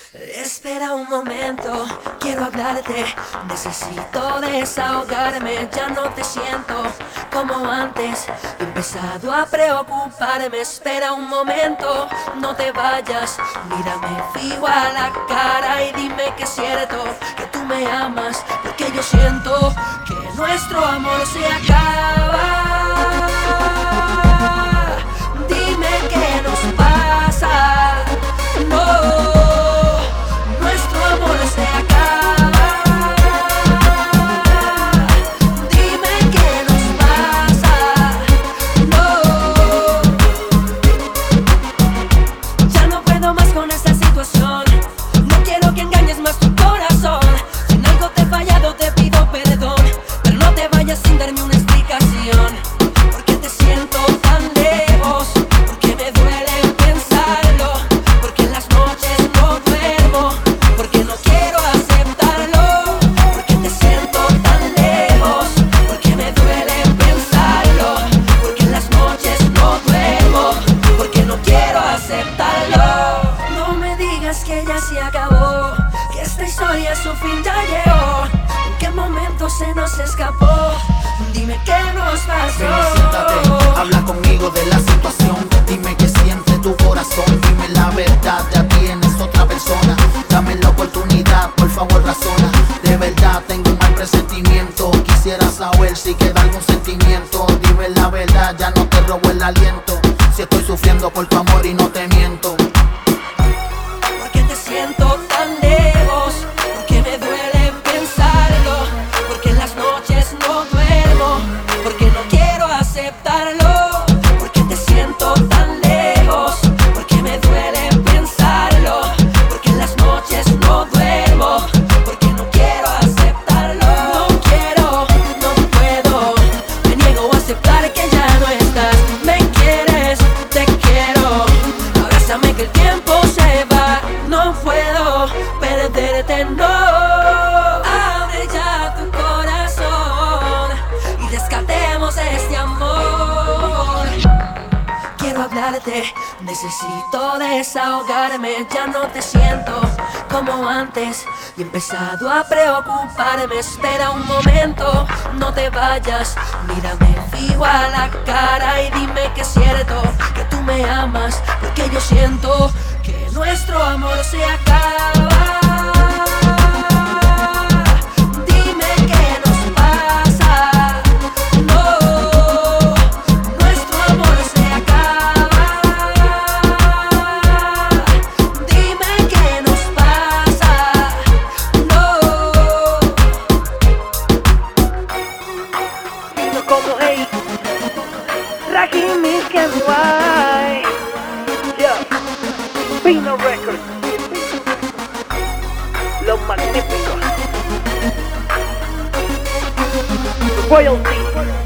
Espera un momento, quiero hablarte. Necesito desahogarme, ya no te siento como antes. He empezado a preocuparme. Espera un momento, no te vayas. Mírame fijo a la cara y dime que es cierto que tú me amas, porque yo siento que nuestro amor se acaba. Dime qué nos pasa. No. Que ya se acabó, que esta historia a su fin ya llegó. ¿En qué momento se nos escapó? Dime qué nos pasó. Ven y siéntate, habla conmigo de la situación. Dime qué siente tu corazón. Dime la verdad, ya tienes otra persona. Dame la oportunidad, por favor razona. De verdad tengo un mal presentimiento. Quisiera saber si queda algún sentimiento. Dime la verdad, ya no te robo el aliento. Si estoy sufriendo por tu amor y no te miento. Siento tan lejos, porque me duele pensarlo, porque en las noches no duermo, porque no quiero aceptarlo, porque te siento tan lejos, porque me duele pensarlo, porque en las noches no duermo, porque no quiero aceptarlo. No quiero, no puedo, me niego a aceptar que ya no estás. Me quieres, te quiero, abrázame que el tiempo se va. No puedo perderte, no. Abre ya tu corazón y rescatemos este amor. Quiero hablarte, necesito desahogarme. Ya no te siento como antes y he empezado a preocuparme. Espera un momento, no te vayas. Mírame fijo a la cara y dime que es cierto que tú me amas, porque yo siento que nuestro amor se acaba. Dime qué nos pasa. No, nuestro amor se acaba. Dime qué nos pasa. No. Siento como hey, Rakim is Kenny White. Yeah. Pino Records, los magníficos, Royalty.